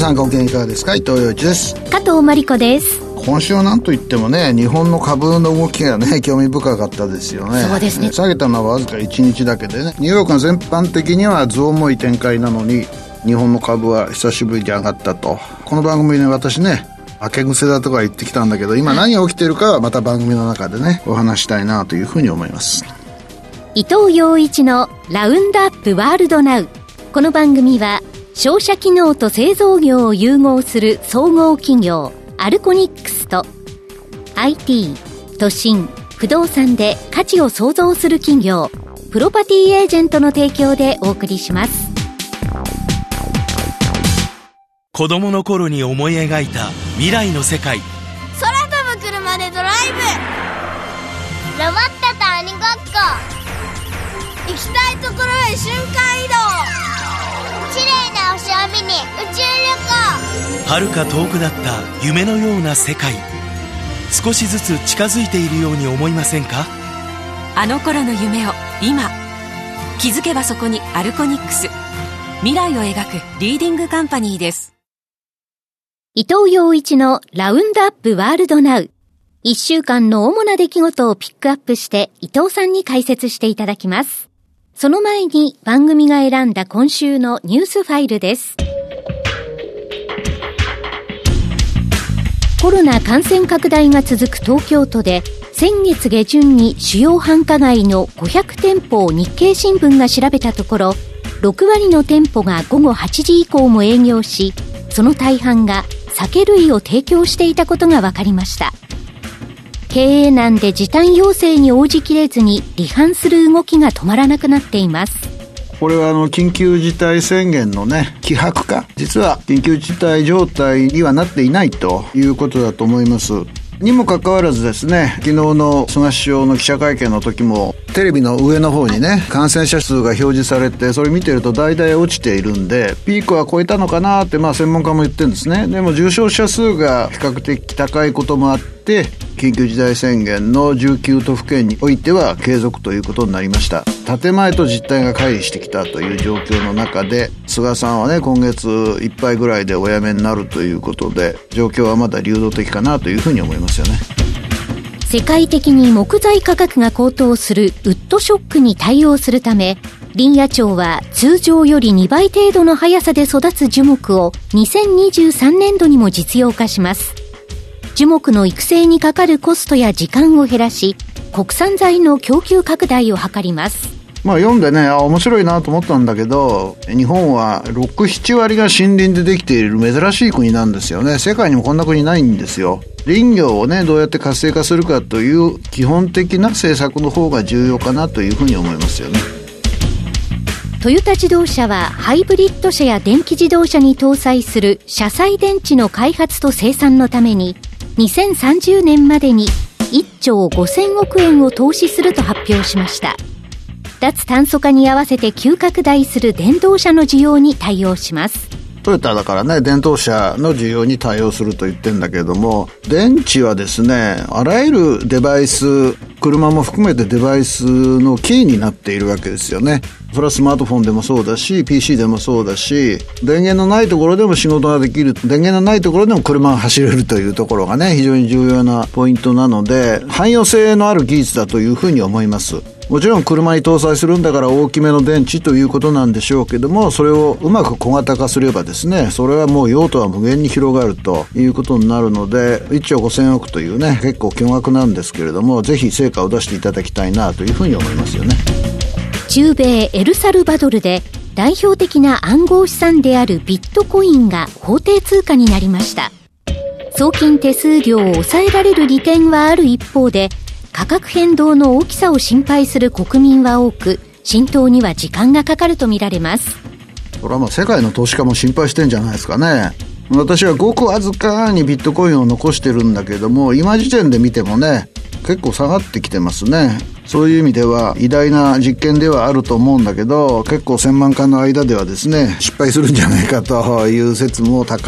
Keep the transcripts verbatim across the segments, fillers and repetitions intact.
さんご機嫌いかがですか。伊藤洋一です。 加藤真理子です。 今週は何といってもね、日本の株の動きがね興味深かったですよね。 そうですね。 下げたのはわずかいちにちだけでね、ニューヨークが全般的には増重い展開なのに、日本の株は久しぶりに上がったと。この番組で私ね、明け癖だとか言ってきたんだけど、今何が起きているかはまた番組の中でねお話したいなというふうに思います。 伊藤洋一のラウンドアップワールドナウ。この番組は商社機能と製造業を融合する総合企業アルコニックスと アイティー、都心、不動産で価値を創造する企業プロパティエージェントの提供でお送りします。 子供の頃に思い描いた未来の世界。 空飛ぶ車でドライブ。ロボットと鬼ごっこ。行きたいところへ瞬間移動。綺麗な星を見に宇宙旅行。 遥か遠くだった夢のような世界。少しずつ近づいているように思いませんか？ あの頃の夢を今、気づけばそこにアルコニックス。未来を描くリーディングカンパニーです。 伊藤洋一のラウンドアップワールドナウ。一週間の主な出来事をピックアップして伊藤さんに解説していただきます。その前に番組が選んだ今週のニュースファイルです。コロナ感染拡大が続く東京都で、先月下旬に主要繁華街のごひゃくてんぽを日経新聞が調べたところ、ろくわりの店舗が午後はちじ以降も営業し、その大半が酒類を提供していたことが分かりました。経営難で時短要請に応じきれずに離反する動きが止まらなくなっています。 これはあの緊急事態宣言のね希薄化、実は緊急事態状態にはなっていないということだと思います。にもかかわらずですね、昨日の菅首相の記者会見の時もテレビの上の方にね感染者数が表示されて、それ見てると大体落ちているんで、ピークは超えたのかなって、まあ専門家も言ってるんですね。でも重症者数が比較的高いこともあって、緊急事態宣言のじゅうきゅうとふけんにおいては継続ということになりました。建前と実態が乖離してきたという状況の中で、菅さんはね今月いっぱいぐらいでお辞めになるということで、状況はまだ流動的かなというふうに思いますよね。 世界的に木材価格が高騰するウッドショックに対応するため、林野庁は通常よりにばい程度の速さで育つ樹木をにせんにじゅうさんねんどにも実用化します。樹木の育成にかかるコストや時間を減らし、国産材の供給拡大を図ります。 まあ読んでね、あ面白いなと思ったんだけど、日本はろく、ななわりが森林でできている珍しい国なんですよね。世界にもこんな国ないんですよ。林業をねどうやって活性化するかという基本的な政策の方が重要かなというふうに思いますよね。 トヨタ自動車はハイブリッド車や電気自動車に搭載する車載電池の開発と生産のためににせんさんじゅうねんまでにいっちょうごせんおくえんを投資すると発表しました。脱炭素化に合わせて急拡大する電動車の需要に対応します。 トヨタだからね、電動車の需要に対応すると言ってるんだけれども、電池はですね、あらゆるデバイス、車も含めてデバイスのキーになっているわけですよね。それはスマートフォンでもそうだし、ピーシー でもそうだし、電源のないところでも仕事ができる、電源のないところでも車が走れるというところがね、非常に重要なポイントなので、汎用性のある技術だというふうに思います。もちろん車に搭載するんだから大きめの電池ということなんでしょうけども、それをうまく小型化すればですね、それはもう用途は無限に広がるということになるので、いっちょうごせんおくというね結構巨額なんですけれども、ぜひ成果を出していただきたいなというふうに思いますよね。 中米エルサルバドルで代表的な暗号資産であるビットコインが法定通貨になりました。送金手数料を抑えられる利点はある一方で、価格変動の大きさを心配する国民は多く、浸透には時間がかかるとみられます。 それはまあ世界の投資家も心配してんじゃないですかね。私はごくわずかにビットコインを残してるんだけども、今時点で見てもね結構下がってきてますね。そういう意味では偉大な実験ではあると思うんだけど、結構専門家の間ではですね失敗するんじゃないかという説も高い。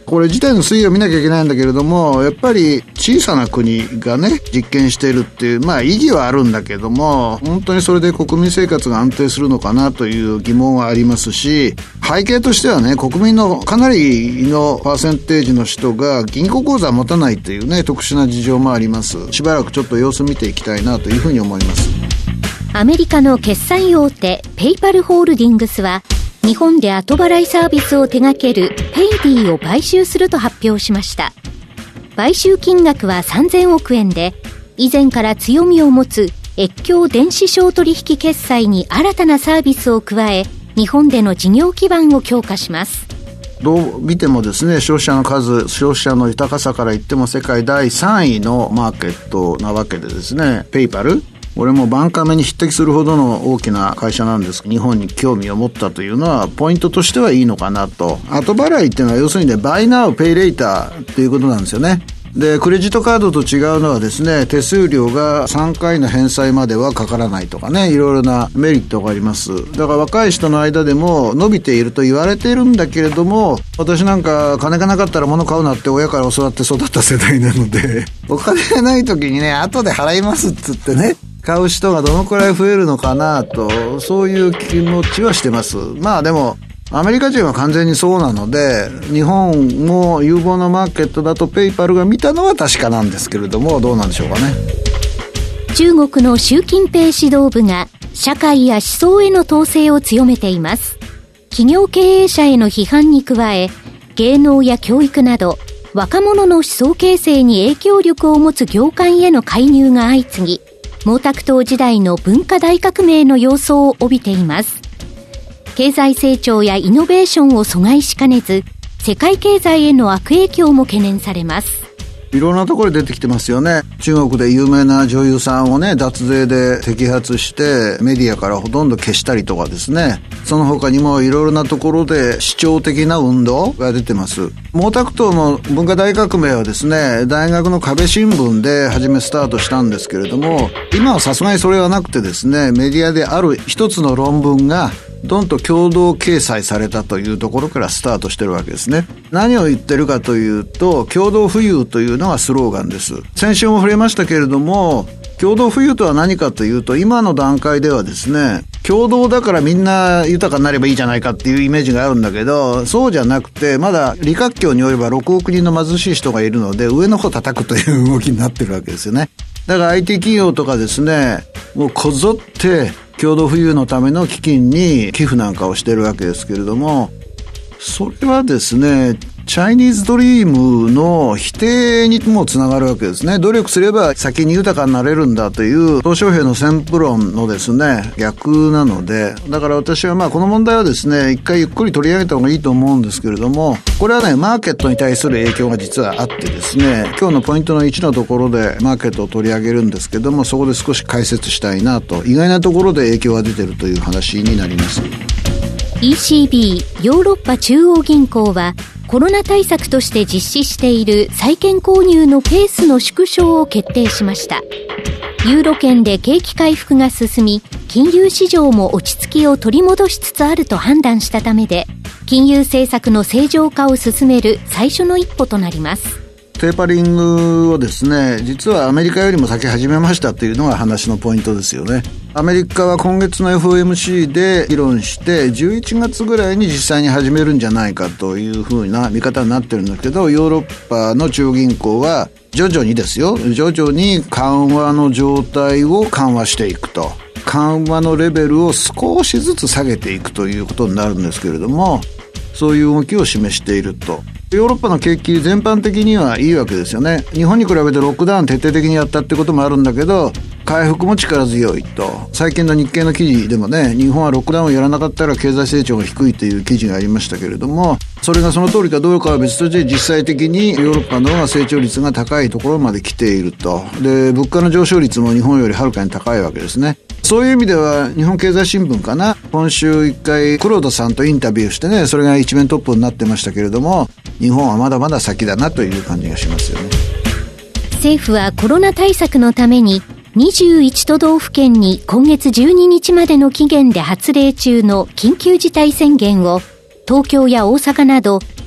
これ自体の推移を見なきゃいけないんだけれども、やっぱり小さな国がね実験しているっていう、まあ意義はあるんだけども、本当にそれで国民生活が安定するのかなという疑問はありますし、背景としてはね、国民のかなりのパーセンテージの人が銀行口座を持たないというね特殊な事情もあります。しばらくちょっと様子見ていきたいなというふうに思います。 アメリカの決済大手ペイパルホールディングスは日本で後払いサービスを手掛けるペイディを買収すると発表しました。買収金額はさんぜんおくえんで、以前から強みを持つ越境電子商取引決済に新たなサービスを加え、日本での事業基盤を強化します。 どう見てもですね、消費者の数、消費者の豊かさから言っても世界だいさんいのマーケットなわけでですね、ペイパル、これもバンカメに匹敵するほどの大きな会社なんですが、日本に興味を持ったというのはポイントとしてはいいのかなと。後払いっていうのは要するにね、バイナウペイレイターっていうことなんですよね。で、クレジットカードと違うのはですね、手数料がさんかいの返済まではかからないとかね、いろいろなメリットがあります。だから若い人の間でも伸びていると言われているんだけれども、私なんか金がなかったら物買うなって親から教わって育った世代なので、お金がない時にね、後で払いますっつってね、買う人がどのくらい増えるのかなと、そういう気持ちはしてます。まあでもアメリカ人は完全にそうなので、日本も有望なマーケットだとペイパルが見たのは確かなんですけれども、どうなんでしょうかね。 中国の習近平指導部が社会や思想への統制を強めています。企業経営者への批判に加え、芸能や教育など若者の思想形成に影響力を持つ業界への介入が相次ぎ、毛沢東時代の文化大革命の様相を帯びています。経済成長やイノベーションを阻害しかねず、世界経済への悪影響も懸念されます。 いろんなところで出てきてますよね。中国で有名な女優さんをね、脱税で摘発してメディアからほとんど消したりとかですね、その他にもいろいろなところで主張的な運動が出てます。毛沢東の文化大革命はですね、大学の壁新聞で初めスタートしたんですけれども、今はさすがにそれはなくてですね、メディアである一つの論文がどんと共同掲載されたというところからスタートしてるわけですね。何を言ってるかというと、共同富裕というのがスローガンです。先週も触れましたけれども、共同富裕とは何かというと、今の段階ではですね、共同だからみんな豊かになればいいじゃないかっていうイメージがあるんだけど、そうじゃなくて、まだ李克強によればろくおくにんの貧しい人がいるので、上の方叩くという動きになってるわけですよね。だから アイティー 企業とかですね、もうこぞって共同富裕のための基金に寄付なんかをしてるわけですけれども、それはですね、チャイニーズドリームの否定にもつながるわけですね。努力すれば先に豊かになれるんだという鄧小平の先プ論のですね、逆なので、だから私はまあこの問題はですね、一回ゆっくり取り上げた方がいいと思うんですけれども、これはね、マーケットに対する影響が実はあってですね、今日のポイントのいちのところでマーケットを取り上げるんですけども、そこで少し解説したいなと、意外なところで影響が出てるという話になります。 イーシービー ヨーロッパ中央銀行はコロナ対策として実施している債券購入のペースの縮小を決定しました。ユーロ圏で景気回復が進み、金融市場も落ち着きを取り戻しつつあると判断したためで、金融政策の正常化を進める最初の一歩となります。 テーパリングをですね、実はアメリカよりも先始めましたというのが話のポイントですよね。アメリカは今月の エフオーエムシー で議論してじゅういちがつぐらいに実際に始めるんじゃないかというふうな見方になってるんだけど、ヨーロッパの中央銀行は徐々にですよ、徐々に緩和の状態を緩和していくと、緩和のレベルを少しずつ下げていくということになるんですけれども、そういう動きを示していると。ヨーロッパの景気全般的にはいいわけですよね。日本に比べてロックダウン徹底的にやったってこともあるんだけど、回復も力強いと。最近の日経の記事でもね、日本はロックダウンをやらなかったら経済成長が低いという記事がありましたけれども、それがその通りかどうかは別として、実際的にヨーロッパの方が成長率が高いところまで来ていると。で、物価の上昇率も日本よりはるかに高いわけですね。そういう意味では日本経済新聞かな、今週一回黒田さんとインタビューしてね、それが一面トップになってましたけれども、日本はまだまだ先だなという感じがしますよね。 政府はコロナ対策のためににじゅういち都道府県に今月じゅうににちまでの期限で発令中の緊急事態宣言を東京や大阪など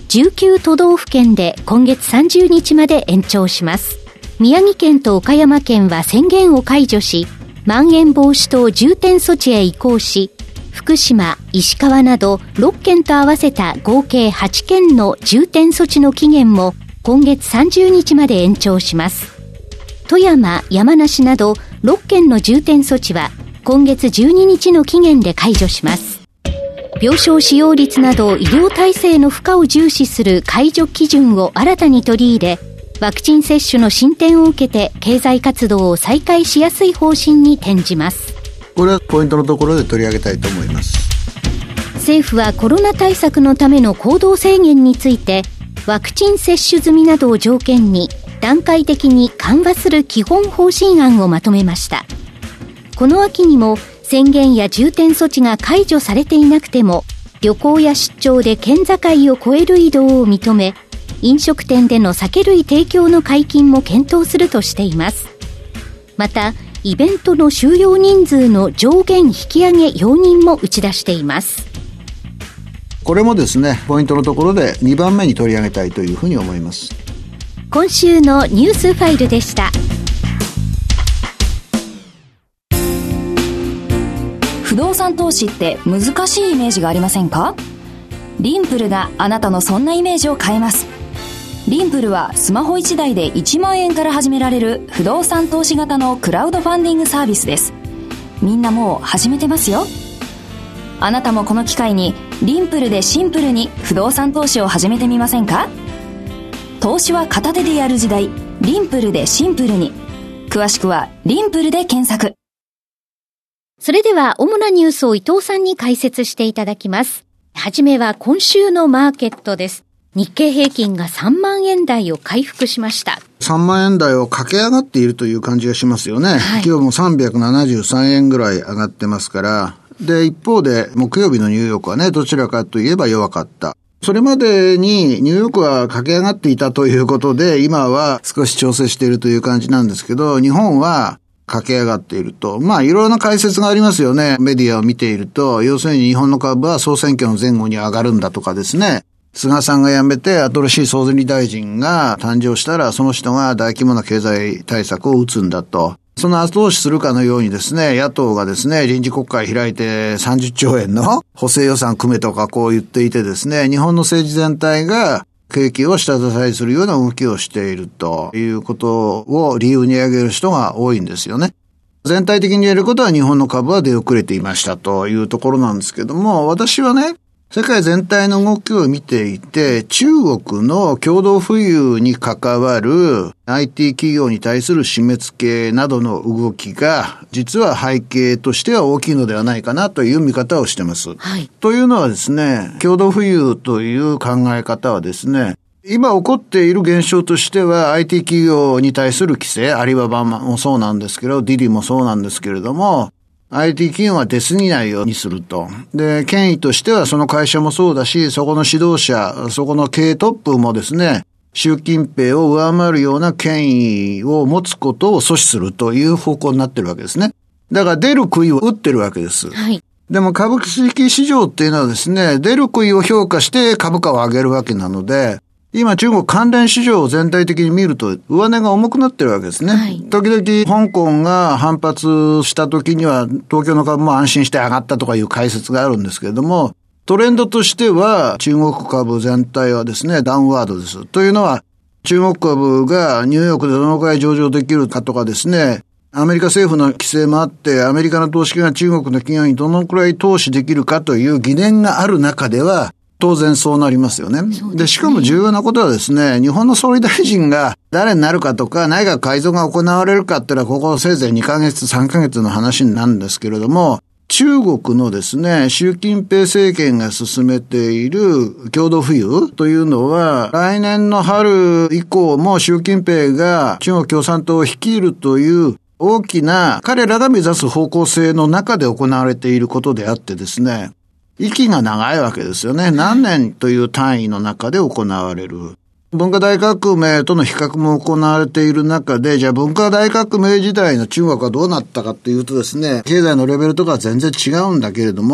じゅうきゅう都道府県で今月さんじゅうにちまで延長します。宮城県と岡山県は宣言を解除し、まん延防止等重点措置へ移行し、福島、石川などろっけんと合わせた合計はちけんの重点措置の期限も今月さんじゅうにちまで延長します。富山、山梨などろっけんの重点措置は今月じゅうににちの期限で解除します。病床使用率など医療体制の負荷を重視する解除基準を新たに取り入れ、ワクチン接種の進展を受けて経済活動を再開しやすい方針に転じます。 これはポイントのところで取り上げたいと思います。 政府はコロナ対策のための行動制限について、ワクチン接種済みなどを条件に段階的に緩和する基本方針案をまとめました。この秋にも宣言や重点措置が解除されていなくても、旅行や出張で県境を越える移動を認め、飲食店での酒類提供の解禁も検討するとしています。また、イベントの収容人数の上限引き上げ容認も打ち出しています。 これもですね、ポイントのところでにばんめに取り上げたいというふうに思います。 今週のニュースファイルでした。 不動産投資って難しいイメージがありませんか？リンプルがあなたのそんなイメージを変えます。リンプルはスマホいちだいでいちまんえんから始められる不動産投資型のクラウドファンディングサービスです。みんなもう始めてますよ。あなたもこの機会にリンプルでシンプルに不動産投資を始めてみませんか？投資は片手でやる時代、リンプルでシンプルに。詳しくはリンプルで検索。 それでは主なニュースを伊藤さんに解説していただきます。はじめは今週のマーケットです。日経平均がさんまんえん台を回復しました。 さんまんえん台を駆け上がっているという感じがしますよね。はい、今日もさんびゃくななじゅうさんえんぐらい上がってますから。で、一方で木曜日のニューヨークはね、どちらかといえば弱かった。それまでにニューヨークは駆け上がっていたということで、今は少し調整しているという感じなんですけど、日本は駆け上がっていると。まあ、いろいろな解説がありますよね。メディアを見ていると、要するに日本の株は総選挙の前後に上がるんだとかですね。菅さんが辞めて新しい総理大臣が誕生したら、その人が大規模な経済対策を打つんだと。その後押しするかのようにですね、野党がですね、臨時国会開いてさんじゅっちょうえんの補正予算組めとかこう言っていてですね、日本の政治全体が景気を下支えするような動きをしているということを理由に挙げる人が多いんですよね。全体的に言えることは日本の株は出遅れていましたというところなんですけども、私はね、世界全体の動きを見ていて、中国の共同富裕に関わる アイティー 企業に対する締め付けなどの動きが、実は背景としては大きいのではないかなという見方をしています。 はい、 というのはですね、共同富裕という考え方はですね、今起こっている現象としては アイティー 企業に対する規制、アリババもそうなんですけど、ディディもそうなんですけれども、アイティー 企業は出過ぎないようにすると。で、権威としてはその会社もそうだし、そこの指導者、そこの経営トップもですね、習近平を上回るような権威を持つことを阻止するという方向になってるわけですね。だから出る杭を打ってるわけです。 はい。 でも株式市場っていうのはですね、出る杭を評価して株価を上げるわけなので、今中国関連市場を全体的に見ると上値が重くなってるわけですね。はい、時々香港が反発した時には東京の株も安心して上がったとかいう解説があるんですけれども、トレンドとしては中国株全体はですね、ダウンワードです。というのは中国株がニューヨークでどのくらい上場できるかとかですね、アメリカ政府の規制もあってアメリカの投資家が中国の企業にどのくらい投資できるかという疑念がある中では当然そうなりますよね。でね。で、しかも重要なことはですね、日本の総理大臣が誰になるかとか、内閣改造が行われるかっていうのは、ここせいぜいにかげつ、さんかげつの話なんですけれども、中国のですね、習近平政権が進めている共同富裕というのは、来年の春以降も習近平が中国共産党を率いるという大きな彼らが目指す方向性の中で行われていることであってですね、息が長いわけですよね。何年という単位の中で行われる。文化大革命との比較も行われている中で、じゃあ文化大革命時代の中国はどうなったかっていうとですね、経済のレベルとかは全然違うんだけれども、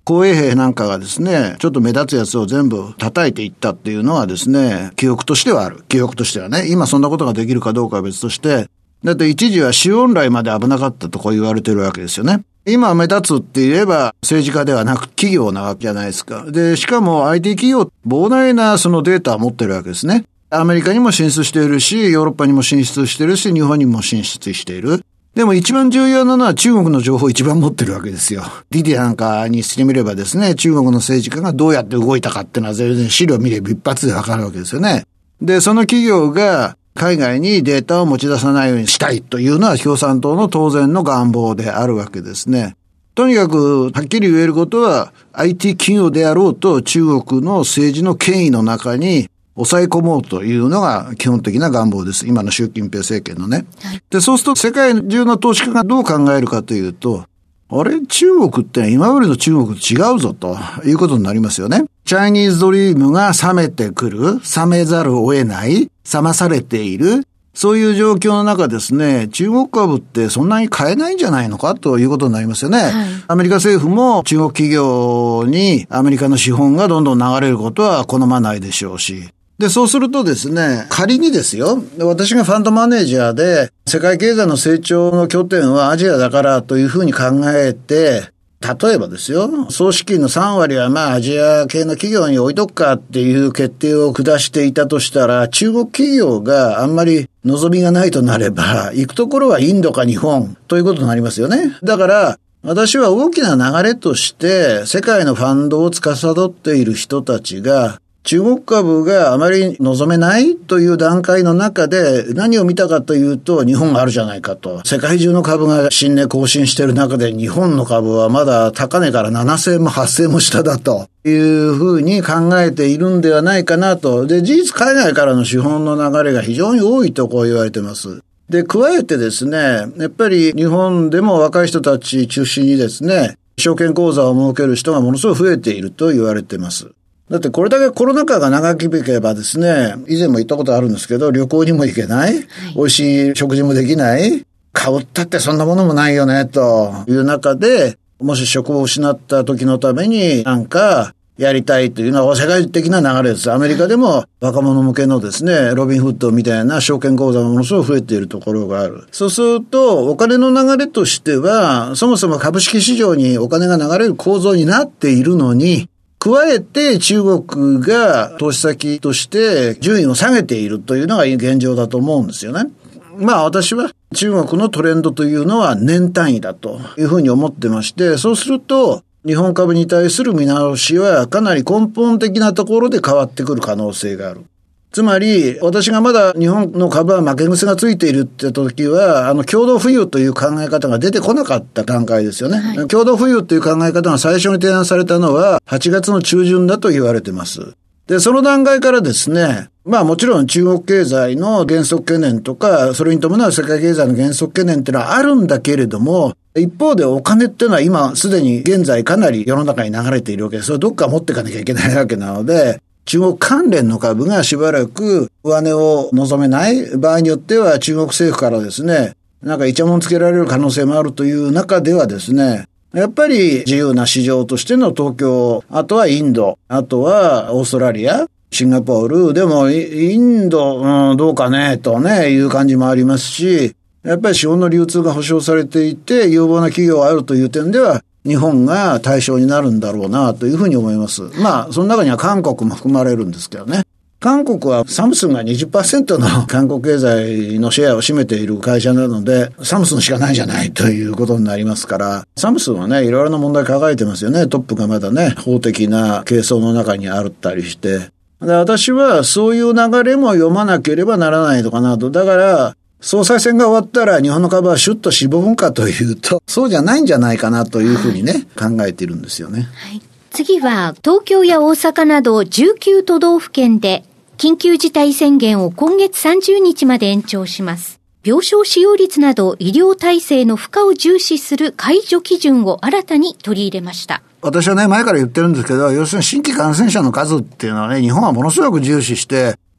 紅衛兵なんかがですね、ちょっと目立つやつを全部叩いていったっていうのはですね、記憶としてはある。記憶としてはね。今そんなことができるかどうかは別として、だって一時は死怨来まで危なかったとこう言われてるわけですよね。今目立つって言えば政治家ではなく企業なわけじゃないですか。で、しかも アイティー 企業、膨大なそのデータを持ってるわけですね。アメリカにも進出しているし、ヨーロッパにも進出しているし、日本にも進出している。でも一番重要なのは中国の情報を一番持ってるわけですよ。ディディなんかにしてみればですね、中国の政治家がどうやって動いたかっていうのは全然資料見れば一発でわかるわけですよね。で、その企業が海外にデータを持ち出さないようにしたいというのは共産党の当然の願望であるわけですね。とにかくはっきり言えることは アイティー 企業であろうと中国の政治の権威の中に抑え込もうというのが基本的な願望です。今の習近平政権のね。はい、で、そうすると世界中の投資家がどう考えるかというと、あれ中国って今までの中国と違うぞということになりますよね。チャイニーズドリームが冷めてくる、冷めざるを得ない、冷まされている、そういう状況の中ですね、中国株ってそんなに買えないんじゃないのかということになりますよね。はい、アメリカ政府も中国企業にアメリカの資本がどんどん流れることは好まないでしょうし。で、そうするとですね、仮にですよ、私がファンドマネージャーで世界経済の成長の拠点はアジアだからというふうに考えて、例えばですよ、総資金のさん割はまあアジア系の企業に置いとくかっていう決定を下していたとしたら、中国企業があんまり望みがないとなれば、行くところはインドか日本ということになりますよね。だから、私は大きな流れとして世界のファンドを司っている人たちが、中国株があまり望めないという段階の中で何を見たかというと日本があるじゃないかと。世界中の株が新値更新している中で日本の株はまだ高値からななせんもはっせんも下だというふうに考えているんではないかなと。で、事実海外からの資本の流れが非常に多いとこう言われてます。で、加えてですね、やっぱり日本でも若い人たち中心にですね、証券口座を設ける人がものすごい増えていると言われてます。だってこれだけコロナ禍が長引けばですね、以前も言ったことあるんですけど、旅行にも行けない、はい、美味しい食事もできない、買ったってそんなものもないよね、という中で、もし職を失った時のためになんかやりたいというのは世界的な流れです。アメリカでも若者向けのですね、ロビンフッドみたいな証券口座がものすごい増えているところがある。そうすると、お金の流れとしては、そもそも株式市場にお金が流れる構造になっているのに、加えて中国が投資先として順位を下げているというのが現状だと思うんですよね。まあ私は中国のトレンドというのは年単位だというふうに思ってまして、そうすると日本株に対する見直しはかなり根本的なところで変わってくる可能性がある。つまり、私がまだ日本の株は負け癖がついているって時は、あの、共同富裕という考え方が出てこなかった段階ですよね。はい、共同富裕という考え方が最初に提案されたのは、はちがつの中旬だと言われてます。で、その段階からですね、まあもちろん中国経済の減速懸念とか、それに伴う世界経済の減速懸念っていうのはあるんだけれども、一方でお金っていうのは今すでに現在かなり世の中に流れているわけです。それをどっか持っていかなきゃいけないわけなので、中国関連の株がしばらく上値を望めない場合によっては中国政府からですね、なんかイチャモンつけられる可能性もあるという中ではですね、やっぱり自由な市場としての東京、あとはインド、あとはオーストラリア、シンガポール、でもインド、うん、どうかね、とね、いう感じもありますし、やっぱり資本の流通が保証されていて、有望な企業があるという点では、日本が対象になるんだろうなというふうに思います。まあ、その中には韓国も含まれるんですけどね。韓国はサムスンが にじゅっパーセント の韓国経済のシェアを占めている会社なので、サムスンしかないじゃないということになりますから、サムスンはね、いろいろな問題抱えてますよね。トップがまだね、法的な係争の中にあったりして。で、私はそういう流れも読まなければならないのかなと。だから、総裁選が終わったら日本の株はシュッとしぼむかというと、そうじゃないんじゃないかなというふうにね、はい、考えているんですよね。 はい、次は、東京や大阪などじゅうきゅう都道府県で緊急事態宣言を今月さんじゅうにちまで延長します。病床使用率など医療体制の負荷を重視する解除基準を新たに取り入れました。 私はね、前から言ってるんですけど、要するに新規感染者の数っていうのはね、日本はものすごく重視して、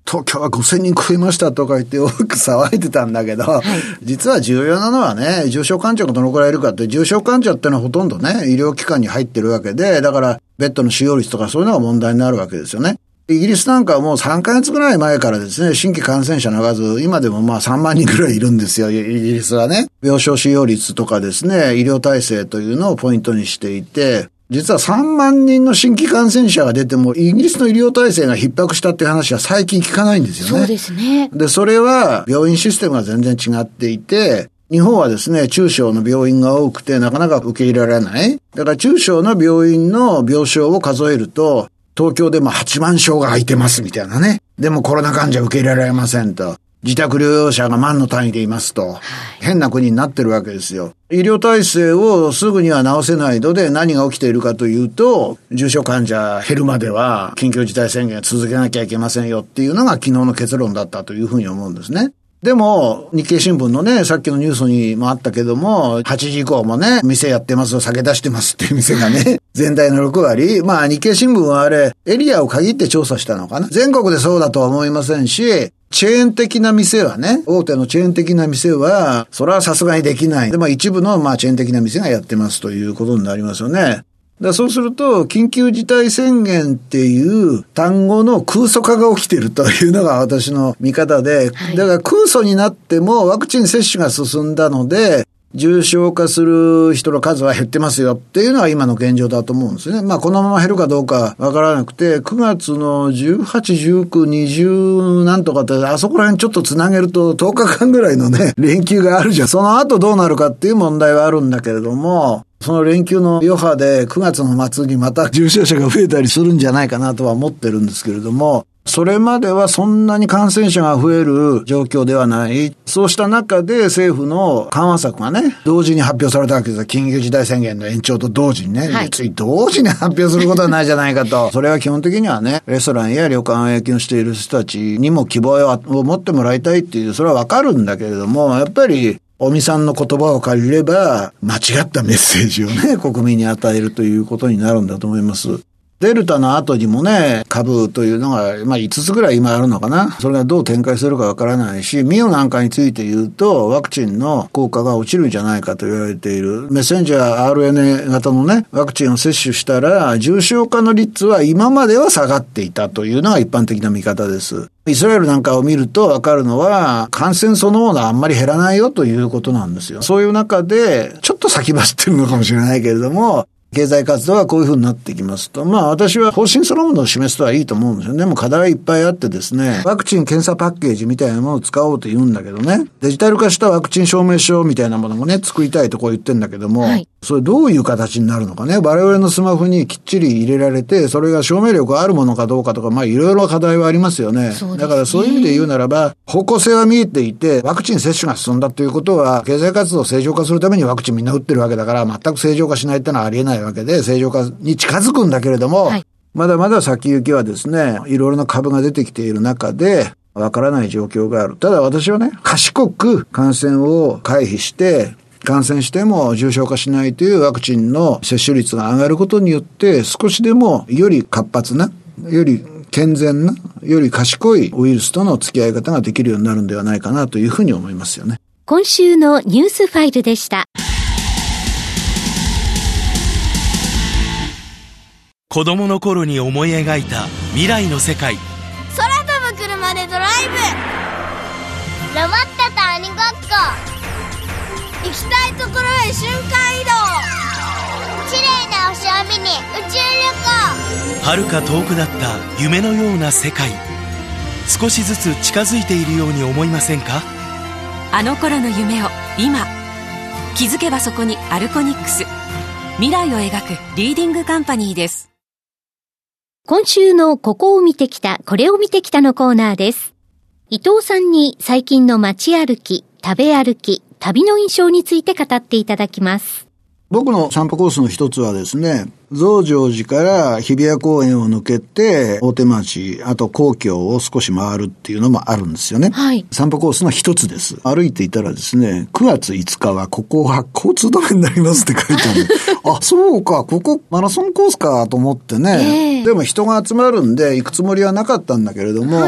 東京はごせんにん超えましたとか言って多く騒いでたんだけど、はい、実は重要なのはね、重症患者がどのくらいいるかって、重症患者ってのはほとんどね、医療機関に入ってるわけで、だからベッドの使用率とかそういうのが問題になるわけですよね。イギリスなんかはもうさんかげつぐらい前からですね、新規感染者の数、今でもまあさんまんにんぐらいいるんですよ、イギリスはね。病床使用率とかですね、医療体制というのをポイントにしていて、実はさんまんにんの新規感染者が出ても、イギリスの医療体制が逼迫したっていう話は最近聞かないんですよね。 そうですね。 で、それは病院システムが全然違っていて、日本はですね、中小の病院が多くてなかなか受け入れられない。だから中小の病院の病床を数えると、東京でもはちまんしょうが空いてますみたいなね。でもコロナ患者受け入れられませんと。自宅療養者が万の単位でいますと。変な国になってるわけですよ。医療体制をすぐには治せないので何が起きているかというと、重症患者減るまでは緊急事態宣言続けなきゃいけませんよっていうのが昨日の結論だったというふうに思うんですね。でも、日経新聞のね、さっきのニュースにもあったけども、はちじ以降もね、店やってます、酒出してますっていう店がね、全体のろくわり。まあ、日経新聞はあれ、エリアを限って調査したのかな。全国でそうだとは思いませんし、チェーン的な店はね、大手のチェーン的な店は、それはさすがにできない。で、まあ一部のまあチェーン的な店がやってますということになりますよね。だそうすると、緊急事態宣言っていう単語の空想化が起きているというのが私の見方で、はい、だから空想になってもワクチン接種が進んだので、重症化する人の数は減ってますよっていうのは今の現状だと思うんですね。まあこのまま減るかどうかわからなくて、くがつのじゅうはち、じゅうく、にじゅうなんとかって、あそこら辺ちょっとつなげるととおかかんぐらいのね、連休があるじゃん。その後どうなるかっていう問題はあるんだけれども、その連休の余波でくがつの末にまた重症者が増えたりするんじゃないかなとは思ってるんですけれども、それまではそんなに感染者が増える状況ではない。そうした中で政府の緩和策がね、同時に発表されたわけです。緊急事態宣言の延長と同時にね。はい、別に同時に発表することはないじゃないかと。それは基本的にはね、レストランや旅館を営業している人たちにも希望を持ってもらいたいっていう、それはわかるんだけれども、やっぱり、尾身さんの言葉を借りれば、間違ったメッセージをね、国民に与えるということになるんだと思います。デルタの後にもね、株というのが、まあいつつぐらい今あるのかな。それがどう展開するかわからないし、ミオなんかについて言うと、ワクチンの効果が落ちるんじゃないかと言われている。メッセンジャー アールエヌエー 型のね、ワクチンを接種したら、重症化の率は今までは下がっていたというのが一般的な見方です。イスラエルなんかを見るとわかるのは、感染そのものはあんまり減らないよということなんですよ。そういう中で、ちょっと先走ってるのかもしれないけれども、経済活動はこういう風になってきますと、まあ私は方針そのものを示すとはいいと思うんですよね。でも課題はいっぱいあってですね、ワクチン検査パッケージみたいなものを使おうと言うんだけどね、デジタル化したワクチン証明書みたいなものもね、作りたいとこう言ってんだけども、はい、それどういう形になるのかね、我々のスマホにきっちり入れられて、それが証明力あるものかどうかとか、まあいろいろ課題はありますよね。そうですね。だからそういう意味で言うならば、方向性は見えていて、ワクチン接種が進んだということは、経済活動を正常化するためにワクチンみんな打ってるわけだから、全く正常化しないってのはありえないわけで、正常化に近づくんだけれども、はい、まだまだ先行きはですね、いろいろな株が出てきている中で、わからない状況がある。ただ私はね、賢く感染を回避して、感染しても重症化しないというワクチンの接種率が上がることによって、少しでもより活発な、より健全な、より賢いウイルスとの付き合い方ができるようになるんではないかなというふうに思いますよね。 今週のニュースファイルでした。 子供の頃に思い描いた未来の世界。 空飛ぶ車でドライブ。ロボットと鬼ごっこ。行きたいところへ瞬間移動。綺麗な星を見に宇宙旅行。 遥か遠くだった夢のような世界。少しずつ近づいているように思いませんか？ あの頃の夢を今。気づけばそこにアルコニックス。未来を描くリーディングカンパニーです。 今週のここを見てきた、これを見てきたのコーナーです。伊藤さんに最近の街歩き、食べ歩き、旅の印象について語っていただきます。 僕の散歩コースの一つはですね、増上寺から日比谷公園を抜けて大手町、あと皇居を少し回るっていうのもあるんですよね。はい。散歩コースの一つです。歩いていたらですね、くがついつかはここは交通止めになりますって書いてある。あ、そうか、ここマラソンコースかと思ってね。えー、でも人が集まるんで行くつもりはなかったんだけれども、はい、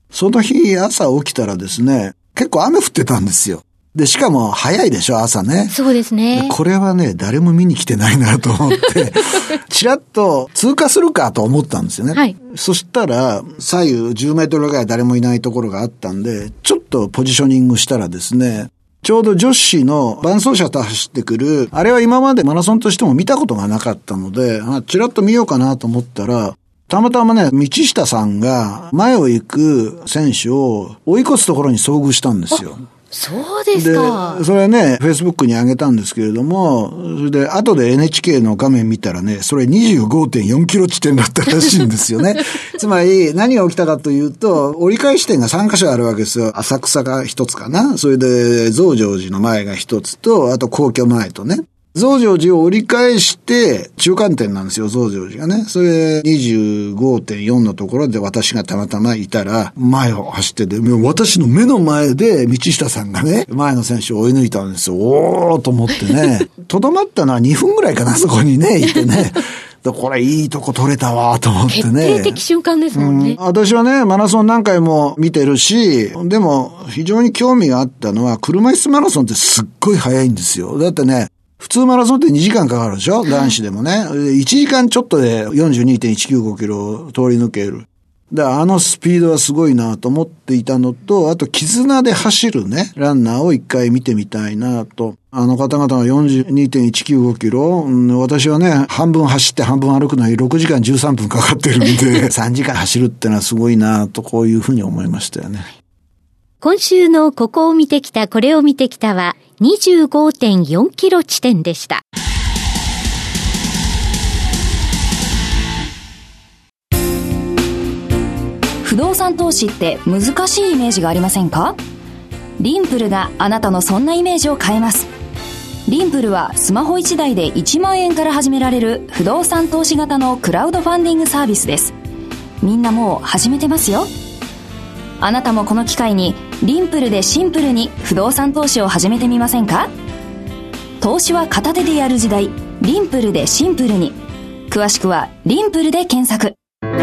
その日朝起きたらですね、結構雨降ってたんですよ。で、しかも早いでしょ、朝ね。 そうですね。 これはね、誰も見に来てないなと思って、ちらっと通過するかと思ったんですよね。 はい。 そしたら、左右じゅうメートルぐらい誰もいないところがあったんで、ちょっとポジショニングしたらですね、ちょうど女子の伴走者と走ってくる、あれは今までマラソンとしても見たことがなかったので、あ、ちらっと見ようかなと思ったら、たまたまね、道下さんが前を行く選手を追い越すところに遭遇したんですよ。 そうですか。 で、それはね、Facebook に上げたんですけれども、それで、後で エヌエイチケー の画面見たらね、それ にじゅうごてんよんキロ地点だったらしいんですよね。つまり、何が起きたかというと、折り返し点がさんカ所あるわけですよ。浅草が一つかな。それで、増上寺の前が一つと、あと皇居前とね。増上寺を折り返して、中間点なんですよ、増上寺がね。それ にじゅうごてんよん のところで私がたまたまいたら、前を走ってて、私の目の前で道下さんがね、前の選手を追い抜いたんですよ。おーと思ってね。とどまったのはにふんぐらいかな、そこにね、いてね。これいいとこ取れたわと思ってね。 決定的瞬間ですもんね、 うん。私はね、マラソン何回も見てるし、でも非常に興味があったのは、車椅子マラソンってすっごい速いんですよ。だってね、普通マラソンってにじかんかかるでしょ、男子でもね。いちじかんちょっとで よんじゅうにてんいちきゅうごキロを通り抜ける。だからあのスピードはすごいなと思っていたのと、あと絆で走るね、ランナーを一回見てみたいなと。あの方々が よんじゅうにてんいちきゅうごキロ、うん、私はね、半分走って半分歩くのにろくじかんじゅうさんぷんかかってるんで、さんじかん走るってのはすごいなと、こういうふうに思いましたよね。 今週のここを見てきた、これを見てきたは にじゅうごてんよんキロ地点でした。 不動産投資って難しいイメージがありませんか？リンプルがあなたのそんなイメージを変えます。リンプルはスマホいちだいでいちまんえんから始められる不動産投資型のクラウドファンディングサービスです。みんなもう始めてますよ。あなたもこの機会にリンプルでシンプルに不動産投資を始めてみませんか？投資は片手でやる時代、リンプルでシンプルに。詳しくはリンプルで検索。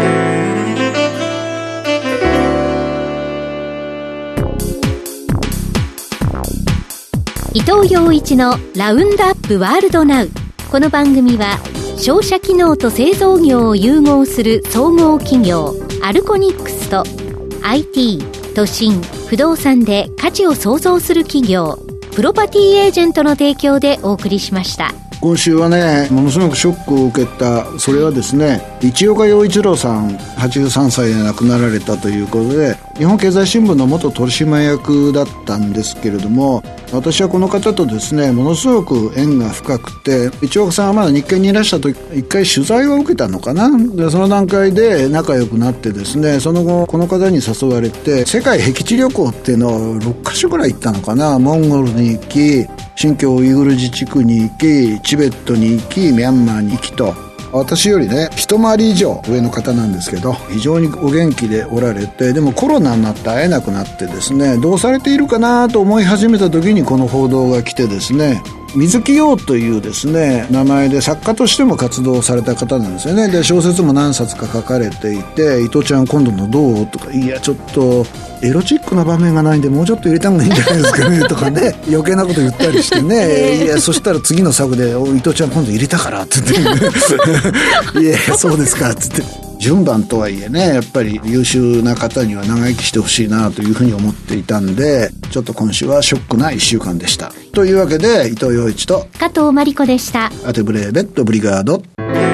伊藤洋一のラウンドアップワールドナウ。この番組は商社機能と製造業を融合する総合企業アルコニックスと アイティー、都心、不動産で価値を創造する企業プロパティエージェントの提供でお送りしました。 今週はね、ものすごくショックを受けた。それはですね、市岡洋一郎さんはちじゅうさんさいで亡くなられたということで、日本経済新聞の元取締役だったんですけれども、私はこの方とですね、ものすごく縁が深くて、市岡さんはまだ日経にいらした時一回取材を受けたのかな。でその段階で仲良くなってですね、その後この方に誘われて世界僻地旅行っていうのをろっかしょぐらい行ったのかな。モンゴルに行き、新疆ウイグル自治区に行き、チベットに行き、ミャンマーに行きと、私よりね一回り以上上の方なんですけど、非常にお元気でおられて、でもコロナになって会えなくなってですね、どうされているかなと思い始めた時にこの報道が来てですね、水木陽というですね名前で作家としても活動された方なんですよね。で小説も何冊か書かれていて、伊藤ちゃん今度のどうとか、いやちょっとエロチックな場面がないんでもうちょっと入れた方がいいんじゃないですかねとかね、余計なこと言ったりしてね、いやそしたら次の作で伊藤ちゃん今度入れたからって言っていやそうですかって言って、順番とはいえね、やっぱり優秀な方には長生きしてほしいなというふうに思っていたんで、ちょっと今週はショックないっしゅうかんでした。というわけで伊藤洋一と加藤真理子でした。 アテブレーベットブリガード。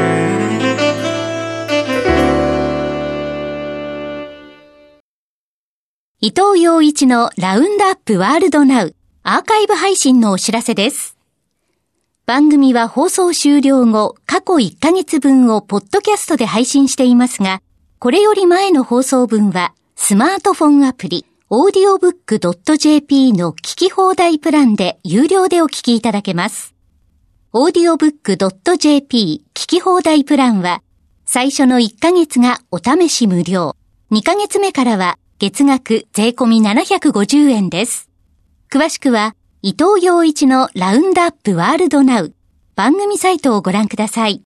伊藤洋一のラウンドアップワールドナウアーカイブ配信のお知らせです。番組は放送終了後、過去いっかげつぶんをポッドキャストで配信していますが、これより前の放送分はスマートフォンアプリオーディオブックドットジェーピー の聞き放題プランで有料でお聞きいただけます。オーディオブックドットジェーピー 聞き放題プランは最初のいっかげつがお試し無料、にかげつめからは月額税込みななひゃくごじゅうえんです。詳しくは伊藤洋一のラウンドアップワールドナウ番組サイトをご覧ください。